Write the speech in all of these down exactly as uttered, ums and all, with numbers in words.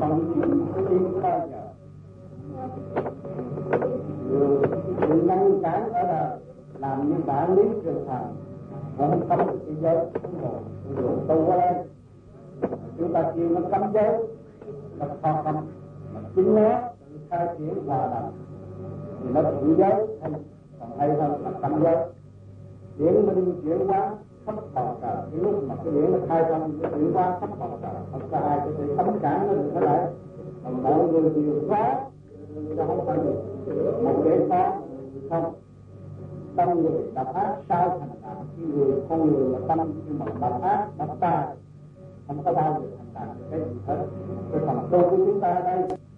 không đi bao giờ. Sự ngăn cản ở đời làm như bản lý trường thành cũng không được cái giới của tu ở đây. Chúng ta kêu nó cấm giới, nó khó không, mà chính nó tự khai triển hòa đồng thì nó tự giới hay còn hay hơn là cấm giới. Điển minh chuyển hóa khắp bầu trời, cái lúc mà cái điển nó khai thông cái chuyển hóa khắp bầu trời, không có ai có thể cấm cản nó được thế này. Mọi người đều có, chứ không phải một cái có không. Tâm người đập ác sao thành đạt, cái người con người là tâm nhưng mà đập ác đập tài không có bao giờ thành đạt cái gì hết. Cái phần tu của chúng ta ở đây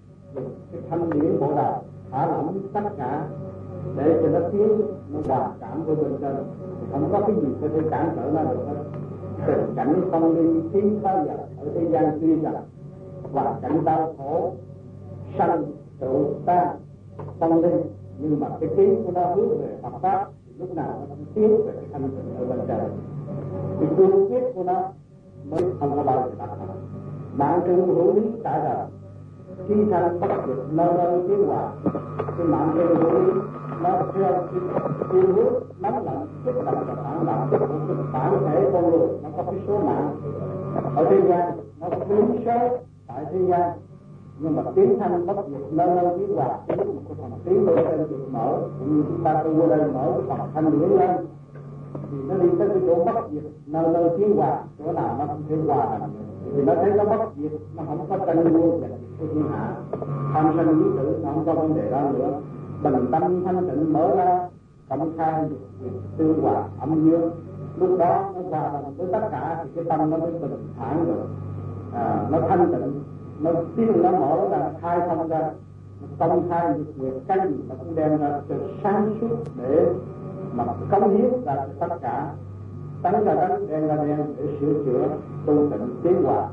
cái thanh điển bộ đạo thả lỏng tất cả để cho nó tiến nó hòa cảm với bên trên, không có cái gì có thể cản trở nó được hết. Tình cảnh không đi tiến bao giờ ở thế gian tuy rằng hòa cảnh đau khổ sanh trụ ta không đi, nhưng mà cái tiếng của nó hướng về Phật pháp lúc nào nó cũng tiến về cái thanh tịnh ở bên trời. Cái cương quyết của nó mới không có bao giờ đạt được. Mạng trung hữu lý tại đời, khi thanh bất diệt nơi nơi tiến hòa. Cái mạng trung hữu lý nó theo cái phương hướng nóng lạnh, kích động và phản động của cái bản thể con người. Nó có cái số mạng ở thế gian, nó có cái lý số tại thế gian, nhưng mà tiến thanh bất diệt nơi nơi tiến hòa. Cái lúc một cái phần tiến lên trên được mở, cũng như chúng ta tu ở đây mở cái phần thanh điển lên thì nó đi tới cái chỗ bất diệt nơi nơi tiến hòa, chỗ nào nó không thể hòa thành được. Vì nó thấy nó bất diệt, nó không có tranh đua giành giật của thiên hạ, tham sân lý tử, nó không có vấn đề đó nữa. Bình tâm thanh tịnh mở ra, công khai việc tương hòa âm dương, lúc đó nó hòa đồng với tất cả thì cái tâm nó mới bình thản được, à, nó thanh tịnh, nó tiếng nó mở ra, nó khai thông ra, nó công khai việc việc cái gì nó cũng đem ra cho sáng suốt để mà cống hiến ra cho tất cả, tánh ra tánh, đen ra đen để sửa chữa tu tịnh tiến hòa.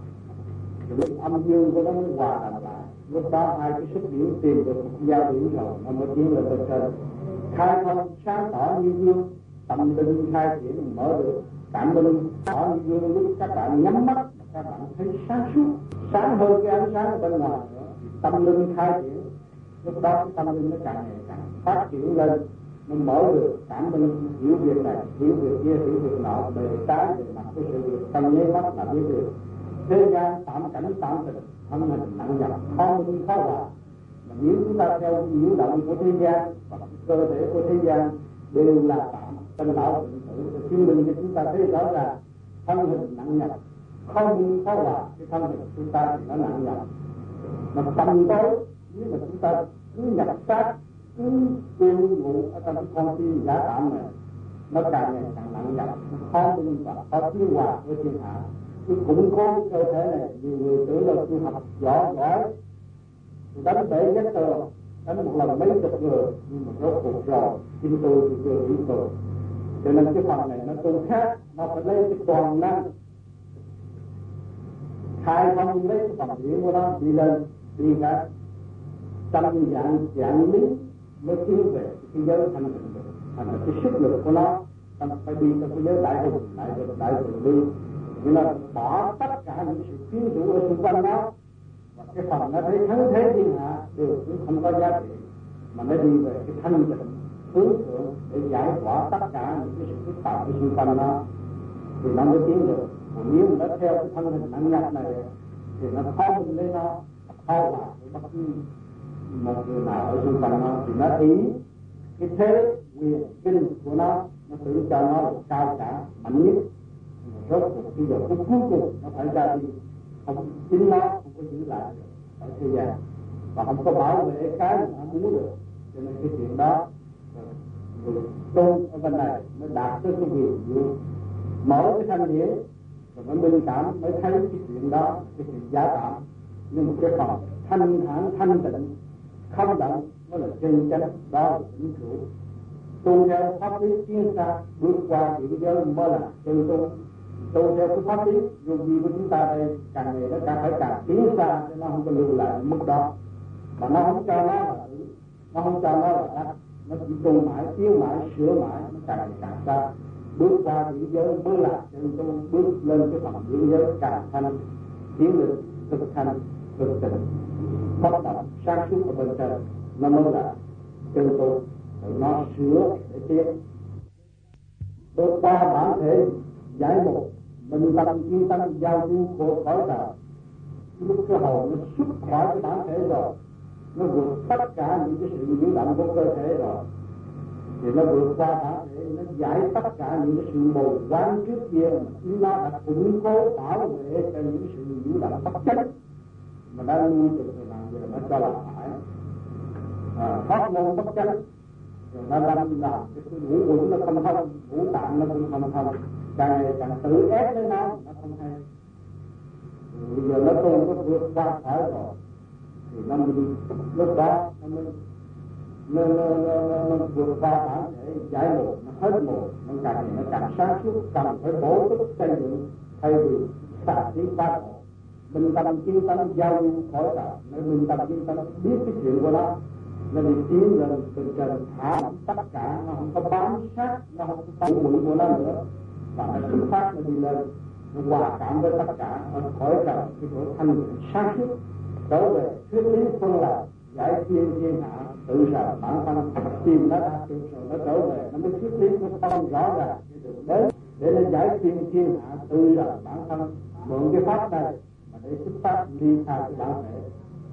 Thì âm dương của nó mới hòa đồng lại, lúc đó hai cái sức điển tìm được một giao điểm rồi nó mới tiến lên bên trên, khai thông sáng tỏ như dương, tâm linh khai triển mở được cảm minh tỏ như dương. Lúc các bạn nhắm mắt các bạn thấy sáng suốt, sáng hơn cái ánh sáng ở bên ngoài nữa. Tâm linh khai triển, lúc đó cái tâm linh nó càng ngày càng phát triển lên, nó mở được cảm minh, hiểu việc này, hiểu việc kia, hiểu việc nọ, bề trái bề mặt cái sự việc trong nháy mắt là biết được. Thế gian tạm cảnh tạm tình, thân hình nặng nhọc, khó minh khó hòa. Mà nếu chúng ta theo nhiễu động của thế gian và cơ thể của thế gian đều là tạm, tân lão tự tử, chứng minh cho chúng ta thấy rõ ràng thân hình nặng nhọc, khó minh khó hòa. Cái thân hình chúng ta thì nó nặng nhọc, mà tâm tối nếu mà chúng ta cứ nhập sát, cứ tiêu ngủ ở trong cái con tim giả tạm này, nó càng ngày càng nặng nhọc, khó minh và khó tiến hòa với thiên hạ. Cái củng cố cơ thể này, nhiều người tưởng là tôi học giỏi giỏi đánh bể vách tường, đánh một lần mấy chục người, nhưng mà rốt cuộc rồi chính tôi thì chưa hiểu tôi. Cho nên cái phần này nó tu khác, nó phải lấy cái toàn năng khai thông lấy cái phần điển của nó đi lên, đi cả tâm dạng dạng lý mới tiến về cái giới thanh tịnh được. Thành là cái sức lực của nó phải đi trong cái giới đại hùng, đại hùng, đại hùng đi. Nhưng mà bỏ tất cả những sự quyến rũ ở xung quanh nó, và cái phần nó thấy thắng thế thiên hạ đều cũng không có giá trị, mà nó đi về cái thanh tịnh hướng thượng để giải tỏa tất cả những cái sự phức tạp ở xung quanh nó thì nó mới tiến được. Còn nếu mà nó theo cái thân hình nặng nhọc này thì nó khó minh lấy nó, khó hòa với bất cứ một người nào ở xung quanh nó, thì nó ý cái thế quyền kinh của nó, nó tự cho nó được cao cả mạnh nhất. Rốt cuộc khi giờ cuối cùng nó phải ra đi, không chính nó không có giữ lại được ở thế gian và không có bảo vệ cái mà nó muốn được. Cho nên cái chuyện đó người tu ở bên này mới đạt tới cái quyền diệu, mở cái thanh điển rồi mới minh cảm, mới thấy cái chuyện đó, cái chuyện giả tạm. Nhưng một cái phần thanh thản thanh tịnh không động mới là chân chánh, đó là vĩnh cửu. Tu theo pháp lý tiến xa, bước qua những giới mới là chân tu. Tu theo cái pháp lý dù gì của chúng ta đây càng ngày nó càng phải càng tiến xa, cho nó không có lưu lại mức đó, mà nó không cho nó là tử, nó không cho nó là đắc, nó chỉ tu mãi, tiến mãi, sửa mãi, nó càng ngày càng xa. Bước qua những giới mới là chân tu, bước lên cái phần những giới càng thanh, tiến được thực thành thực tình phát động sáng suốt ở bên trên, nó mới là chân tu, tự nó sửa để tiến. Đột qua bản thể giải một mình tâm chuyên tâm giao du khổ khỏi đời. Lúc cái hồn nó xuất khỏi cái bản thể rồi, nó vượt tất cả những cái sự nhiễu động của cơ thể rồi, thì nó vượt qua bản thể, nó giải tất cả những cái sự mù quáng trước kia mà chúng nó đã củng cố bảo vệ cho những sự nhiễu động bất chánh mà đã nuôi từ thời nào giờ nó cho là phải à, thoát môn bất chánh, rồi nó đâm làm cái ngũ quẩn nó không thông, ngũ tạng nó cũng không thông, càng ngày càng tự ép lấy nó, nó không hay. Bây giờ nó tu nó vượt qua khỏi rồi thì nó mình lúc đó nó mới nó, nó, nó, nó, nó vượt qua bản thể giải một, nó hết một, nó càng ngày nó càng sáng suốt, cần phải bổ túc xây dựng thay vì xả trí ba khổ. Bình tâm chuyên tâm giao du khỏi đời, nó bình tâm chuyên tâm biết cái chuyện của nó, nó đi tiến lên từ trên thả tất cả, nó không có bám sát, nó không có bám mũi của nó nữa, và nó xuất phát nó đi lên, nó hòa cảm với tất cả, nó khỏi đời cái chỗ thanh sáng suốt, trở về thuyết lý phân lập, giải thiên thiên hạ, tự rờ bản thân, tìm nó ra, rồi nó trở về, nó mới thuyết lý nó không rõ ràng cái đường đến để nó giải thiên thiên hạ, tự rờ bản thân, mượn cái pháp này mà để xuất phát ly khai cái bản thể.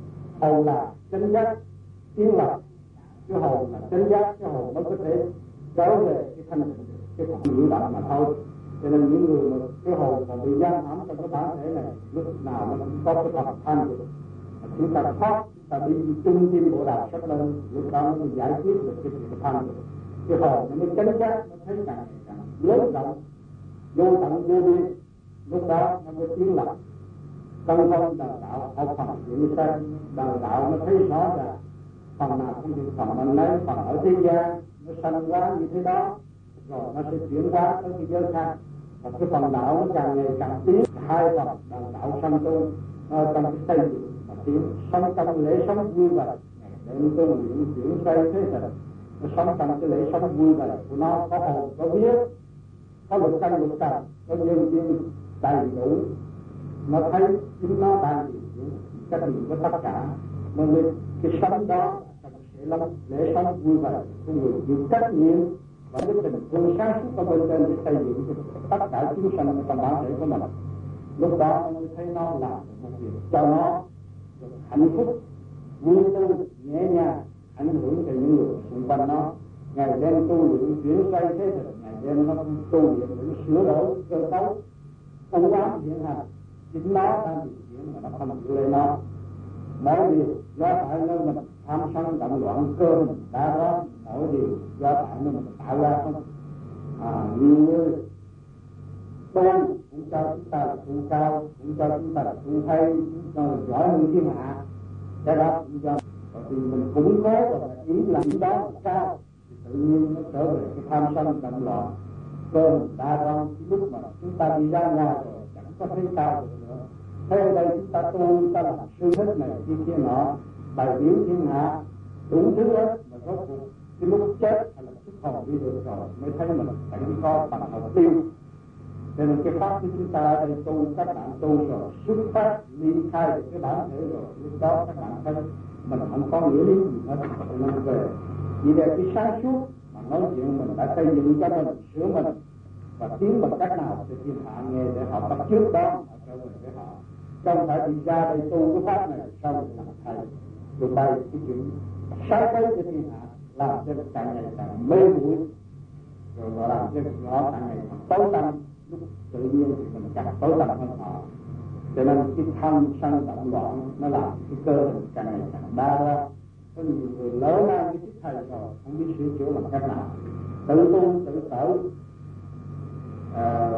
Hồn là chánh giác tiến lập, cái hồn là chánh giác, cái hồn mới có thể trở về cái thanh cái phần nhiễu động mà thôi. Cho nên những người mà cái hồn còn bị giam hãm trong cái bản thể này, lúc nào nó cũng có cái phần thanh được. Chúng ta thoát, chúng ta đi trung tim bộ đạo sắp lên, lúc đó nó mới giải quyết được cái chuyện thanh được. Cái hồn nó mới chánh giác, nó thấy càng càng lớn rộng, vô tận vô biên, lúc đó nó mới tiến lập. Trong phong đời đạo học phần hiện sanh, đời đạo nó thấy rõ ràng phần nào cũng như phần mình lấy, phần ở thế gian nó sanh quá như thế đó, rồi nó sẽ chuyển hóa tới cái giới khác. Và cái phần đạo nó càng ngày càng tiến, hai phần đời đạo sanh tu trong cái xây dựng và tiến, sống trong lễ sống vui vẻ, để tu luyện chuyển xây thế thật, nó sống trong cái lễ sống vui vẻ của nó, có hồn, có vía, có lục căn lục trần, có nhân duyên đầy đủ. Nó thấy chính nó đang hiện diện trách nhiệm với tất cả, mà cái sống đó sẽ lắm lễ sống vui vẻ của người chịu trách nhiệm và cái tình thương sáng suốt ở bên trên để xây dựng tất cả chúng sanh trong bản thể của mình. Lúc đó mới thấy nó làm một việc cho nó hạnh phúc, vui tươi, nhẹ nhàng, ảnh hưởng cho những người xung quanh nó. Ngày đêm tu luyện chuyển xây thế thực, ngày đêm nó tu luyện để sửa đổi cơ cấu, không quá hiện hành. Chính nó đang bị chuyển mà nó không chịu lên nó. Mỗi điều do tại nơi mình tham sân động loạn cơ mình đã đó, mỗi điều do tại nơi mình tạo ra không. À, nhiều người tu cũng cho chúng ta là tu cao, cũng cho chúng ta là tu hay, cũng cho là giỏi hơn thiên hạ. Cái đó cũng cho vì mình củng cố và ý làm đó là cao, thì tự nhiên nó trở về cái tham sân động loạn cơ mình đã đó. Lúc mà chúng ta đi ra ngoài rồi có thấy cao được nữa. Theo đây chúng ta tu, chúng ta làm sư thích này kia kia nọ, bài biểu thiên hạ đủ thứ hết, mà rốt cuộc cái lúc chết hay là xuất hồn đi được rồi mới thấy mình phải có bằng mục tiêu. Cho nên cái pháp của chúng ta ở đây tu, các bạn tu rồi xuất phát ly khai được cái bản thể rồi, lúc đó các bạn thấy mình không có nghĩa lý gì hết, nên về vì để cái sáng suốt mà nói chuyện mình đã xây dựng cho mình, sửa mình và tiến bằng cách nào để thiên hạ nghe để họ bắt trước đó họ trở về với họ. Không phải đi ra đây tu cái pháp này sau rồi làm thầy rồi bày cái chuyện sai quấy cho thiên hạ, làm cho càng ngày càng mê muội, rồi họ làm cho họ càng ngày càng tối tăm. Lúc tự nhiên thì mình càng tối tăm hơn họ. Cho nên cái tham sân động loạn nó làm cái cơ hình càng ngày càng đa ra. Có nhiều người lớn ra cái chức thầy rồi không biết sửa chữa bằng cách nào, tự tu tự sở. À,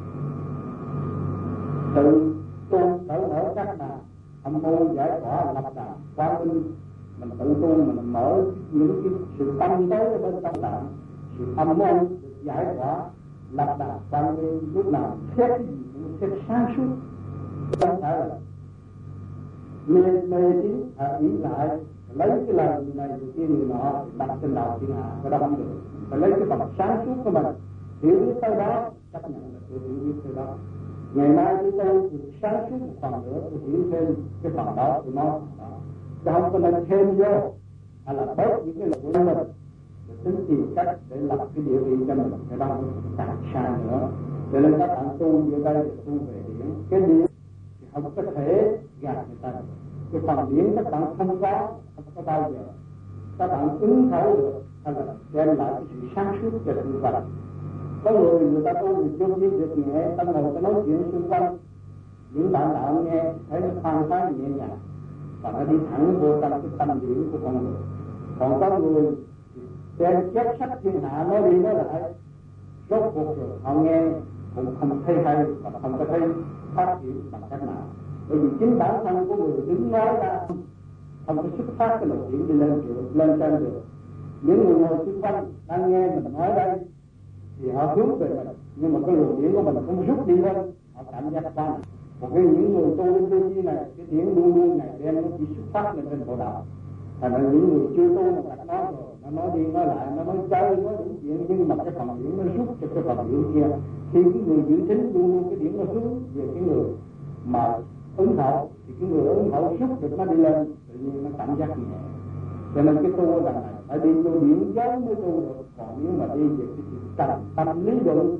tự tu sở mở các đàn âm môn giải tỏa lập đàn quán minh. Mình tự tu mình mở những cái sự tâm tối ở bên trong đàn, sự âm môn được giải tỏa lập đàn quán minh. Lúc nào xét cái gì cũng xét sáng suốt, không phải là mê mê tín à, ý lại lấy cái lời này người kia người nọ đặt trên đầu thiên hạ, cái đó không được. Phải lấy cái phần sáng suốt của mình, hiểu biết tới đó chấp nhận là tôi hiểu biết tới đó. Ngày mai tôi tôi sáng suốt một phần nữa tôi hiểu thêm cái phần đó tôi nói đó. Chứ không có nên thêm vô hay là bớt những cái lời của mình để tính tìm cách để lập cái địa vị cho mình, cái đó càng xa nữa. Cho nên các bạn tu ở đây tu về điển, cái điển thì không có thể gạt người ta. Cái phần điển các bạn không có, không có bao giờ các bạn ứng thấu được hay là đem lại cái sự sáng suốt cho sự vật. Có người người ta tu thì chưa biết được nhẹ, ta ngồi ta nói chuyện xung quanh, những bạn đạo nghe thấy nó khoan khoái nhẹ nhàng và nó đi thẳng vô trong cái tâm điển của con người. Còn có người đem chép sách thiên hạ nói đi nói lại, rốt cuộc rồi họ nghe cũng không thấy hay và không có thấy phát triển bằng cách nào. Bởi vì chính bản thân của người đứng nói ra không có xuất phát cái nội chuyện đi lên được, lên trên được. Những người ngồi xung quanh đang nghe mình nói đây thì họ hướng về mình, nhưng mà cái luồng điển của mình không rút đi lên, họ cảm giác qua. Còn cái những người tu linh tu chi này, cái điển luôn luôn ngày đêm nó chỉ xuất phát lên trên bộ đạo. Thành ra những người chưa tu mà đặt nói rồi, nó nói đi nói lại, nó nói chơi, nói đủ chuyện, nhưng mà cái phần điển nó rút cho cái phần điển kia. Khi cái người giữ thính luôn luôn cái điển nó hướng về cái người mà ứng thọ, thì cái người ứng thọ rút được nó đi lên, tự nhiên nó cảm giác nhẹ. Cho nên cái tu lần này phải đi vô điển giới mới tu được. Còn nếu mà đi về cái trầm tâm lý luận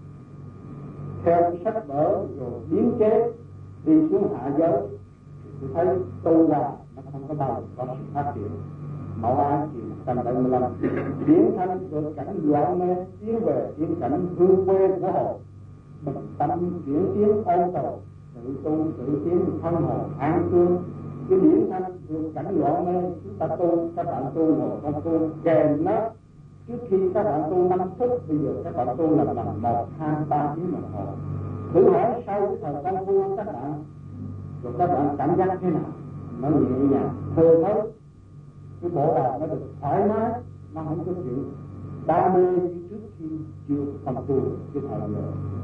theo cái sách vở rồi biến chế đi xuống hạ giới, tôi thấy tu vào nó không có bao giờ có sự phát triển. Mẫu Ái thì một trăm bảy mươi lăm biến thành được cảnh loạn mê, tiến về tiến cảnh hương quê của hồn, bình tâm chuyển tiến ôn cầu, tự tu tự tiến thân hồn an cương. Cái điển thanh được cảnh loạn mê, chúng ta tu, các bạn tu ngồi con tu kèm nó. Trước khi các bạn tu năm phút, bây giờ các bạn tu là bằng một, hai, ba tiếng đồng hồ. Thử hỏi sau cái thời công phu các bạn, rồi các bạn cảm giác thế nào? Nó nhẹ nhàng, thơ thớt, cái bộ đầu nó được thoải mái, nó không có chuyện đam mê như trước khi chưa công tu cái thời giờ.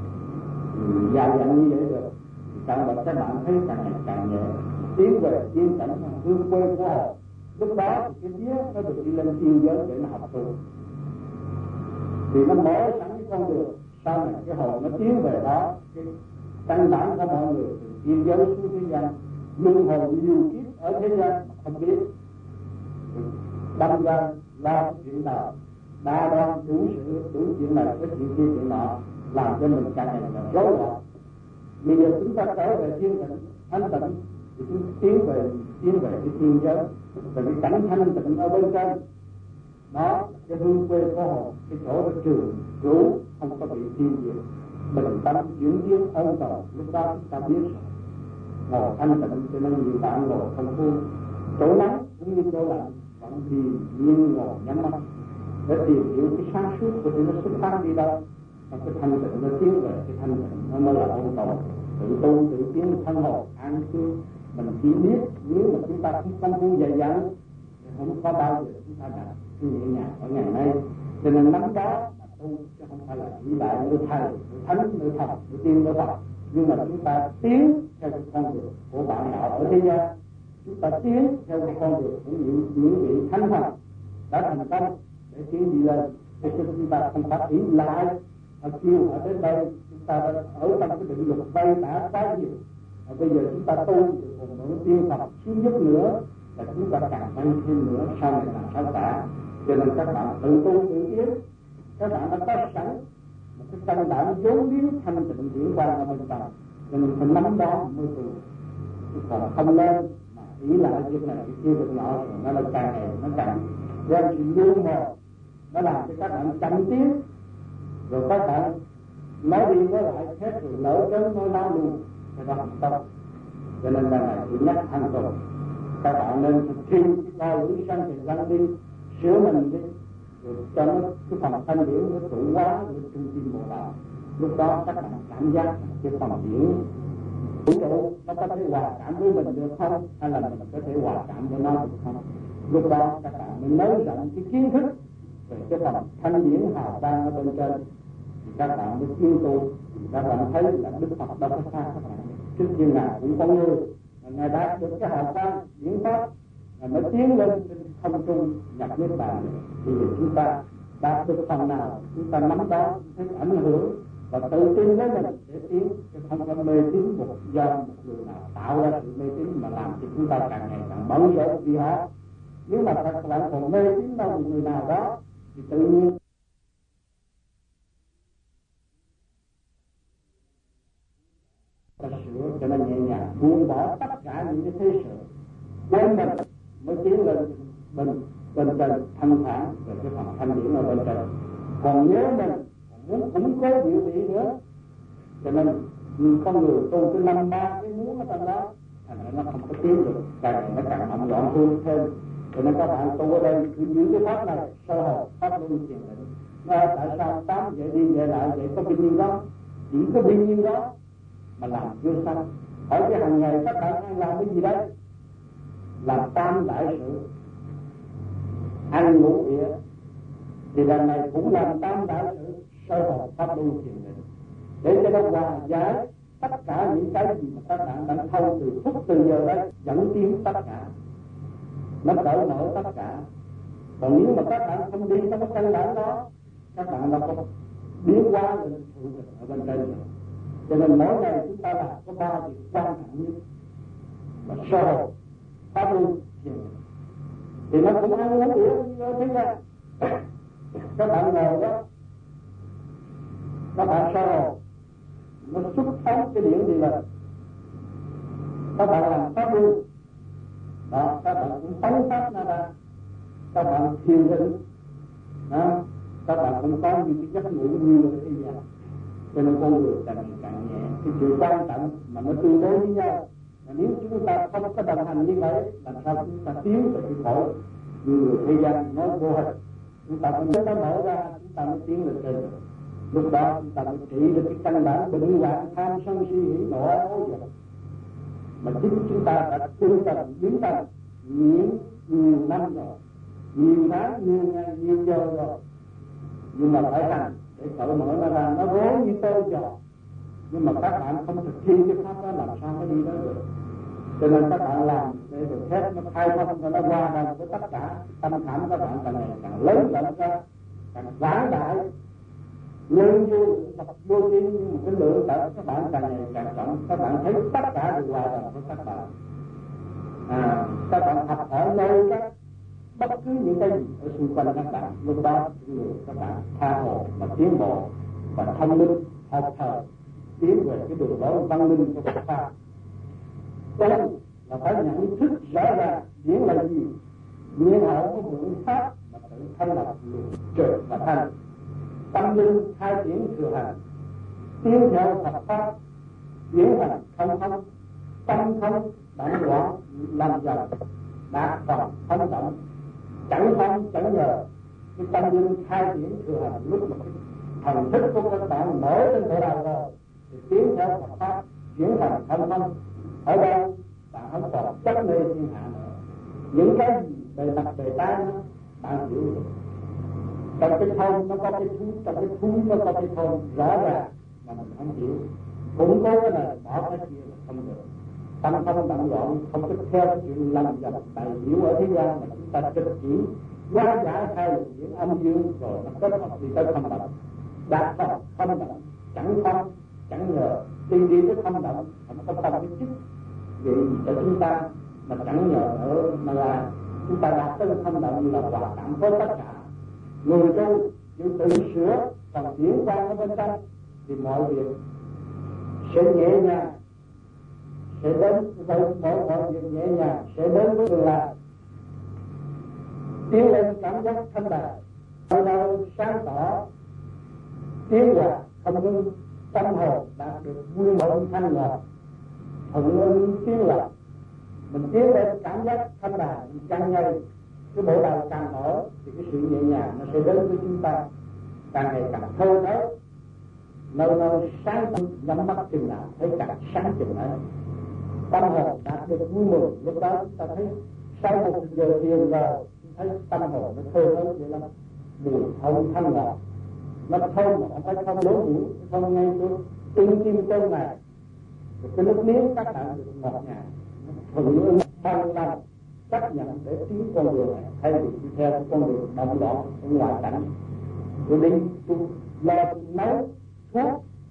Dài dặn như vậy được, thì các bạn các bạn thấy càng ngày càng nhẹ, tiến về tiến cảnh hương quê của họ. Lúc đó thì cái vía nó được đi lên thiên giới để nó học tu, thì nó mở sẵn cái con đường. Sau này cái hồn nó tiến về đó, cái căn bản của mọi người từ thiên giới xuống thế gian, luân hồi nhiều kiếp ở thế gian mà không biết, đâm ra lo chuyện nào đa đoan đủ sự đủ chuyện này cái chuyện kia chuyện nọ, làm cho mình càng ngày càng rối loạn. Bây giờ chúng ta trở về thiên tịnh thanh tịnh thì chúng tiến về tiến về cái thiên giới, về cái cảnh thanh tịnh ở bên trên đó, cái hương quê của hồn, cái chỗ nó trường cửu không có bị thiên diệt, bình tâm chuyển biến ôn tồn. Lúc đó chúng ta biết ngồi thanh tịnh. Cho nên nhiều bạn ngồi không phu chỗ nắng cũng như chỗ lạnh vẫn thì nhiên ngồi nhắm mắt để tìm hiểu cái sáng suốt của nó xuất phát đi đâu. Và cái thanh tịnh nó tiến về cái thanh tịnh nó mới là ôn tồn, tự tu tự tiến thân hồn an cư. Mình chỉ biết nếu mà chúng ta không công phu dày dặn thì không có bao giờ chúng ta đạt cái nhẹ nhàng ở ngày nay. Cho nên nắm đó mà tu, chứ không phải là chỉ đại nơi thầy, nơi thánh, nơi Phật, nơi tiên, nơi Phật. Nhưng mà chúng ta tiến theo cái con đường của bạn đạo ở thế gian, chúng ta tiến theo cái con đường của những những vị thánh thần đã thành công để tiến đi lên. Để cho chúng ta không phải ý lại ở kêu ở đến đây, chúng ta ở trong cái định luật vay đã quá nhiều. Và bây giờ chúng ta tu thì còn nữa tiên Phật xuống giúp nữa, và chúng ta càng tăng thêm nữa, sau này là sao cả. Cho nên các bạn tự tu tự tiến, các bạn đã có sẵn một cái căn bản vốn liếng thanh tịnh điển quang ở bên trong, cho nên phải nắm đó mới tu. Còn không lên mà ý lại việc này việc kia việc nọ rồi nó là càng ngày nó càng đem sự luôn mờ, nó làm cho các bạn chậm tiến, rồi các bạn nói đi nói lại hết rồi lỡ đến nói nói luôn, cái đó không tốt. Cho nên là này tôi nhắc ăn rồi, các bạn nên thực thi cái cao lưỡi sang thì lăn đi, sửa mình đi, rồi cho nó cái phần thanh điển nó trụ quá rồi trung tim bộ đạo. Lúc đó các bạn cảm giác cái phần điển vũ trụ nó có thể hòa cảm với mình được không, hay là mình có thể hòa cảm với nó được không. Lúc đó các bạn mới nới rộng cái kiến thức về cái phần thanh điển hào quang ở bên trên, thì các bạn mới chuyên tu. Thì các bạn thấy là Đức Phật đâu có xa các bạn, trước khi nào cũng có người ngài đạt được cái hào quang điển pháp mới tiến lên trên không trung nhập niết bàn. Thì chúng ta đạt được phần nào chúng ta nắm đó thấy ảnh hưởng và tự tin lấy mình để tiến, chứ không có mê tín một do một người nào tạo ra sự mê tín mà làm cho chúng ta càng ngày càng bận rộn vì họ. Nếu mà các bạn còn mê tín đâu một người nào đó thì tự nhiên ta sửa cho nó nhẹ nhàng, buông bỏ tất cả những cái thế sự quên mình mới tiến lên bên bên trên thanh thản về cái phần thanh điển ở bên trên. Còn nhớ mình còn muốn củng cố địa vị nữa, cho nên con người tu cái năm ba cái muốn ở trong đó thành ra nó không có tiến được, càng ngày nó càng mỏng gọn hơn thêm. Cho nên các bạn tu ở đây cứ giữ cái pháp này, sơ hồn pháp luân thiền định. Tại sao tám vậy đi về lại vậy có bao nhiêu đó, chỉ có bao nhiêu đó mà làm chưa xong. Hỏi cái hàng ngày các bạn đang làm cái gì đấy? Làm tam đại sự, ăn ngủ địa, thì lần này cũng làm tam đại sự sơ hồn pháp luân thiền định, để cho nó hòa giải tất cả những cái gì mà các bạn đang thâu từ phút từ giờ đấy, dẫn tiến tất cả, nó cởi mở tất cả. Còn nếu mà các bạn không đi trong cái căn bản đó, các bạn đâu có biến hóa lên sự việc ở bên trên rồi. Cho nên mỗi ngày chúng ta làm có ba việc quan trọng nhất là sơ hồn pháp luân thiền định. Thì nó cũng ăn uống địa thế ra. Các bạn ngồi đó, các bạn sơ hồn nó xuất phóng cái điển gì là các bạn làm pháp luân đó, các bạn cũng phóng pháp ra ra, các bạn thiền định đó, các bạn cũng có những cái giấc ngủ nhiều ở thế gian. Cho nên con người càng càng nhẹ. Cái chuyện quan trọng mà nó tương đối với nhau, mà nếu chúng ta không có đồng hành như vậy, làm sao chúng ta tiến về cái khổ như người thế gian nói vô hình. Chúng ta phải nhớ nó mở ra, chúng ta mới tiến lên trên. Lúc đó chúng ta mới trị được cái căn bản bệnh hoạn tham sân si hỉ nộ ố giận mà chính chúng ta đã tu tập biến tâm những nhiều năm rồi, nhiều tháng, nhiều ngày, nhiều giờ rồi. Nhưng mà phải hành để cởi mở nó ra, nó rối như tơ giò. Nhưng mà các bạn không thực thi cái pháp đó làm sao mới đi đó được. Cho nên các bạn làm để được hết nó khai thông cho nó qua đồng với tất cả tâm khảm các bạn càng ngày càng lớn rộng ra, càng vĩ đại. Nhưng vô tập vô tin, nhưng mà cái lượng tập các bạn càng ngày càng rộng, các bạn thấy tất cả đều hòa đồng với các bạn. À, các bạn học hỏi nơi các bất cứ những cái gì ở xung quanh các bạn, lúc đó các bạn tha hồ và tiến bộ và thông minh học thờ tiến về cái đường lối văn minh của Phật pháp. Đây là phải nhận thức rõ ràng điển là gì, nhiên hậu của vượng pháp mà tự thanh lập luận trời và thanh, tâm linh khai triển thừa hành, tiến theo Phật pháp, diễn hành không không, tâm không động loạn làm dòng, đạt phần không động, chẳng không chẳng ngờ. Cái tâm linh khai triển thừa hành lúc mà thần thức của các bạn mở trên thể đầu rồi thì tiến theo Phật pháp, diễn hành không không. Ở đây bạn không còn chấp mê thiên hạ nữa. Những cái gì bề mặt bề tai bạn hiểu được. Trong cái thôn nó có cái thú, trong cái thú nó có cái thôn rõ ràng mà mình không hiểu. Cũng có cái này bỏ cái kia là không được. Tâm không động loạn, không có theo cái chuyện lầm dập tài biểu ở thế gian mà chúng ta kịch chỉ quá giải hai luận diễn âm dương rồi nó kết hợp đi tới không động. Đạt không không động, chẳng không chẳng ngờ, đi đi tới không động, không có tâm cái chức vậy cho chúng ta mà chẳng nhờ ở mà là chúng ta đạt tới không động là hòa cảm với tất cả. Người tu chịu tự sửa còn diễn quan ở bên trong thì mọi việc sẽ nhẹ nhàng, sẽ đến với mọi mọi việc nhẹ nhàng sẽ đến với tương lai. Tiến lên cảm giác thanh đài, đâu đâu sáng tỏ, tiến hòa không ngưng, tâm hồn đạt được vui mộng thanh ngọt, thuận ưng tiến lạc. Mình tiến lên cảm giác thanh đài, mình càng ngày cái bộ đầu càng mở thì cái sự nhẹ nhàng nó sẽ đến với chúng ta, càng ngày càng thơ thớt, lâu lâu sáng nhắm mắt chừng nào thấy càng sáng chừng ấy. Tâm hồn đạt được vui mừng, lúc đó chúng ta thấy sau một giờ thiền rồi thấy tâm hồn nó thơ thớt vậy lắm, mùi thơm thanh ngọt, nó thơm mà không phải thơm lỗ mũi, thơm ngay chỗ tim tim chân này, rồi cái nước miếng các bạn được ngọt ngào, thuận ưng thanh lành, chấp nhận để tiến con đường này thay vì đi theo con đường động loạn ở ngoài cảnh. Rồi đi tu lo nấu thuốc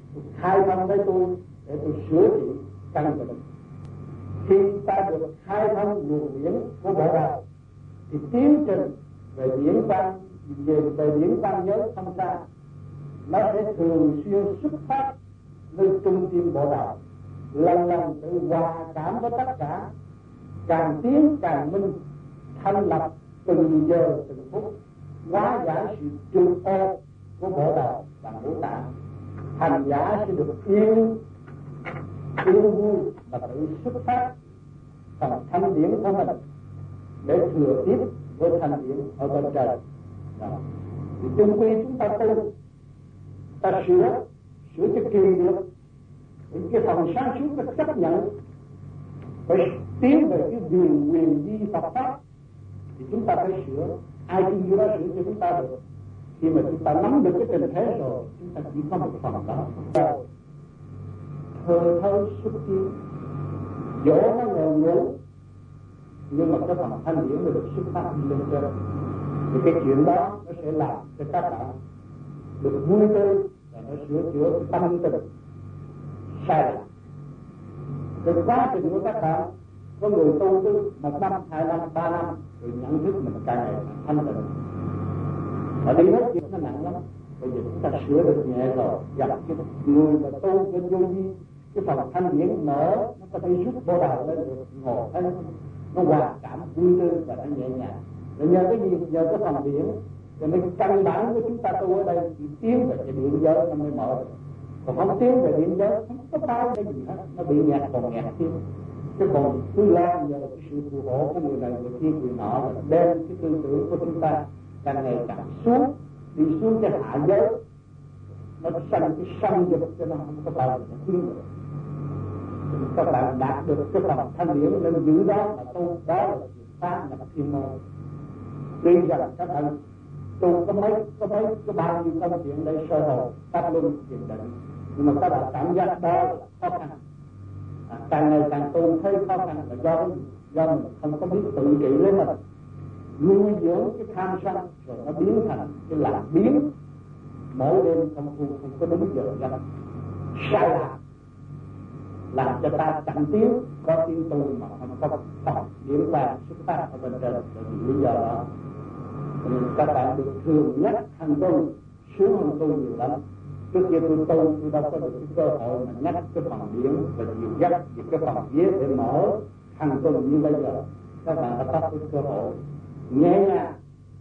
khai thông với tôi để tôi sửa trị căn bệnh. Khi ta được khai thông luồng điển của bộ đầu thì tiến trình về điển quan về về điển quan giới không xa, nó sẽ thường xuyên xuất phát nơi trung tim bộ đầu, lần lần tự hòa cảm với tất cả, càng tiến càng minh, thanh lập từng giờ từng phút, hóa giải sự trùng ô của bộ đầu và ngũ tạng. Hành giả sẽ được yên yên vui và tự xuất phát phần thanh điển của mình để thừa tiếp với thanh điển ở bên trời. Thì chung quy chúng ta tu, ta sửa sửa cho kỳ được thì cái phần sáng suốt nó chấp nhận phải tiến về cái quyền quyền di Phật pháp, thì chúng ta phải sửa. Ai cũng như đó sửa cho chúng ta được. Khi mà chúng ta nắm được cái tình thế rồi, chúng ta chỉ có một phần đó rồi thơ thơ xuất tiên, dỗ nó ngồi ngủ, nhưng mà cái phần thanh điển nó được xuất phát đi lên trên. Thì cái chuyện đó nó sẽ làm cho các bạn được vui tươi và nó sửa chữa cái tâm tình sai lạc. Cái quá trình của các bạn, có người tu cứ một năm, hai năm, ba năm rồi nhận thức mình càng ngày thanh tịnh. Và đi hết chuyện nó nặng lắm. Bây giờ chúng ta sửa được nhẹ rồi, gặp cái người mà tu trên vô vi, cái phần thanh điển mở, nó có thể giúp bộ đầu lên được ngồi thấy nó hòa cảm vui tươi và nó nhẹ nhàng. Rồi nhờ cái gì? Nhờ cái phần điển. Rồi nên căn bản của chúng ta tu ở đây chỉ tiến về cái điện giới nó mới mở được. Còn không tiến về điện giới không có bao cái gì hết, nó bị nghẹt còn nghẹt thêm. Cái còn cứ lo nhờ cái sự phù hộ của người này người kia người nọ, đem cái tư tưởng của chúng ta càng ngày càng xuống, đi xuống cái hạ giới, nó sanh cái sân dục cho nó không có bao giờ nó tiến được. Các bạn đạt được cái phần thanh điển nên giữ đó là tu, đó là chuyện phá nhập thiên môn. Tuy rằng các bạn tu có mấy có mấy có bao nhiêu công chuyện để sơ hồn pháp luân thiền định, nhưng mà các bạn cảm giác đó là khó khăn. À, càng ngày càng tu thấy khó khăn là do do mình không có biết tự trị lấy mình, nuôi dưỡng cái tham sân rồi nó biến thành cái làm biến, mỗi đêm không tu không có đúng giờ giấc, sai lạc, làm cho ta chậm tiến, có tiến tu mà không có tập điểm vàng xuất phát ở bên trên. Vì lý do đó nên các bạn được thường nhất hành tu sướng hơn tu nhiều lắm. Trước kia tôi tu tôi đâu có được cái cơ hội mà nhắc cái phần điển và nhiều dắt về cái phần vía để mở hành tu như bây giờ. Các bạn đã có cái cơ hội nhẹ nhàng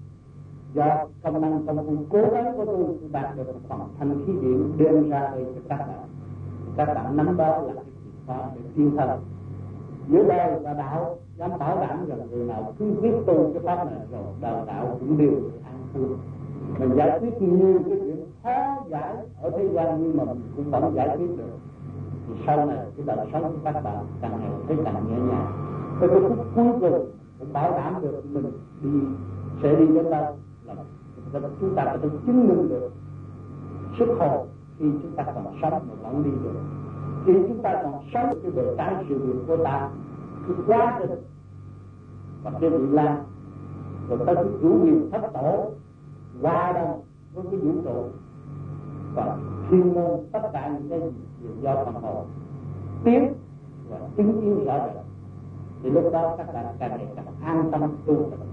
do công năng công phu cố gắng của tôi đạt được một phần thanh khí điển đem ra đây cho các bạn. Các bạn nắm đó là cái chìa khóa để tiến thân. Dưới đây là đạo dám bảo đảm rằng người nào cứ biết tu cái pháp này rồi đạo đạo cũng đều an vui. Mình giải quyết nhiều cái chuyện khó giải ở thế gian nhưng mà mình cũng vẫn giải quyết được. Thì sau này cái đời sống của các bạn càng ngày thấy càng nhẹ nhàng. Tới cái phút cuối cùng cũng bảo đảm được mình đi sẽ đi đến đâu là chúng ta có thể chứng minh được xuất hồn khi chúng ta còn sống mà vẫn đi được. Khi chúng ta còn sống cái bề trái sự việc của ta, cái quá trình và cái vị lan rồi tới cái chủ quyền thất tổ hòa đồng với cái vũ trụ và thiên môn, tất cả những cái gì do phần hồn tiến và chứng kiến rõ rệt, thì lúc đó các bạn càng ngày càng an tâm tu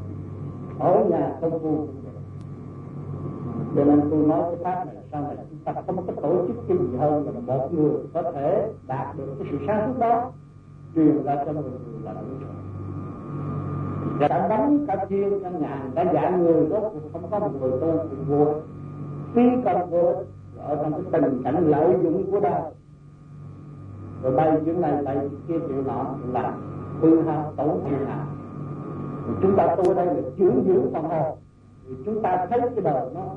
ở nhà công phu. Cho nên tôi nói cái pháp này sau này chúng ta không có tổ chức cái gì hơn là một người có thể đạt được cái sự sáng suốt đó truyền ra cho người người là đúng rồi. Và đã đóng cả chiên căn nhà, đã dạy người đó không có một người tu cũng vô phí công vô ở trong cái tình cảnh lợi dụng của đời. Rồi bay chuyện này bay kia chuyện nọ làm hư hao tổn thương hại. Chúng ta tu ở đây là dưỡng dưỡng phần hồn, thì chúng ta thấy cái đời nó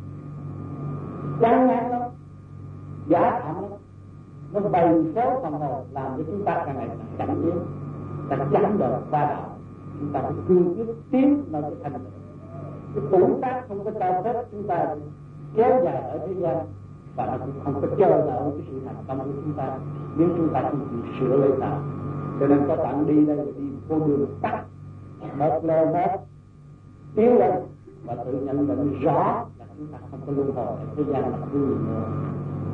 chán ngán lắm, giả thảm lắm, nó bày xéo phần hồn làm cho chúng ta càng ngày càng chậm tiến, ta chán đời qua đạo. Chúng ta phải cương quyết tiến nó cái thành cái tuổi tác không có cho phép chúng ta kéo dài ở thế gian, và nó cũng không có chờ đợi cái sự thành công của chúng ta nếu chúng ta không chịu sửa lấy tạo. Cho nên các bạn đi đây đi vô đường tắt một lò một tiến lên và tự nhận định rõ là chúng ta không có luân hồi ở thế gian là vui nữa.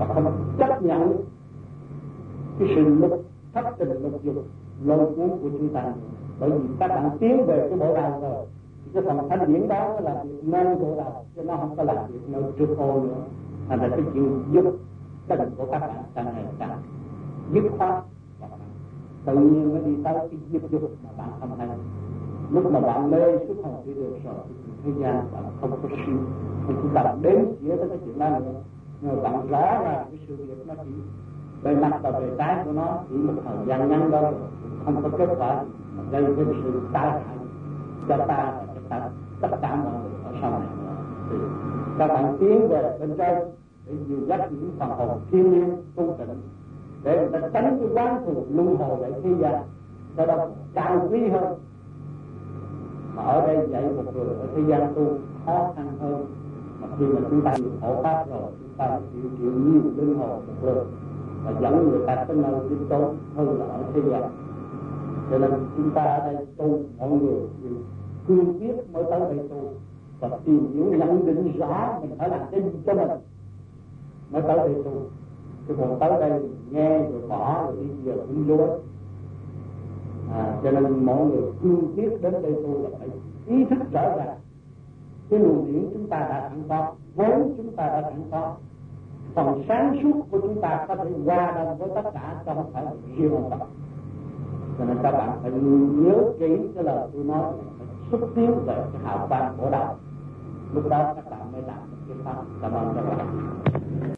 và không chấp nhận cái sự lục thất tình lục dục lôi cuốn của chúng ta, bởi vì các bạn tiến về cái bộ đầu rồi thì cái phần thanh điển đó là việc nơi bộ đầu chứ nó không có làm việc nơi trước ô nữa. Thành ra cái chuyện giúp tình của các bạn càng ngày càng dứt khoát, tự nhiên nó đi tới cái giúp dục mà bạn không hay. Lúc mà bạn lê xuất hồn đi được rồi thì thế gian bạn không có siêu, không có bạn đến chỉ tới cái chuyện đó nữa. Nhưng bạn rõ ràng cái sự việc nó chỉ bề mặt và bề trái của nó chỉ một thời gian ngắn đó rồi, không có kết quả mà gây cái sự tai hại cho ta và cho ta tất cả mọi người ở sau này nữa. Thì các bạn tiến về bên trên để dìu dắt những phần hồn thiên nhiên tu tịnh để người ta tránh cái quán thù luân hồi lại thế gian, cho đó cao quý hơn. Mà ở đây dạy một người ở thế gian tu khó khăn hơn, mà khi mà chúng ta hộ pháp rồi chúng ta chịu chịu nhiều linh hồn một lượt và dẫn người ta tới nơi tiến tốt hơn là ở thế gian. Cho nên chúng ta ở đây tu mọi người cương quyết mới tới đây tu và tìm hiểu nhận định rõ mình phải làm cái gì cho mình mới tới đây tu. Chứ còn tới đây nghe rồi bỏ rồi đi về cũng vô ích. À, cho nên mọi người cương quyết đến đây tu là phải ý thức rõ ràng cái luồng điển chúng ta đã sẵn có, vốn chúng ta đã sẵn có, phần sáng suốt của chúng ta có thể hòa đồng với tất cả trong phải riêng ông Phật. Cho nên các bạn phải nhớ kỹ cái lời tôi nói, phải xuất tiến về cái hào quang của đạo. Lúc đó các bạn mới đạt được cái pháp. Cảm ơn các bạn.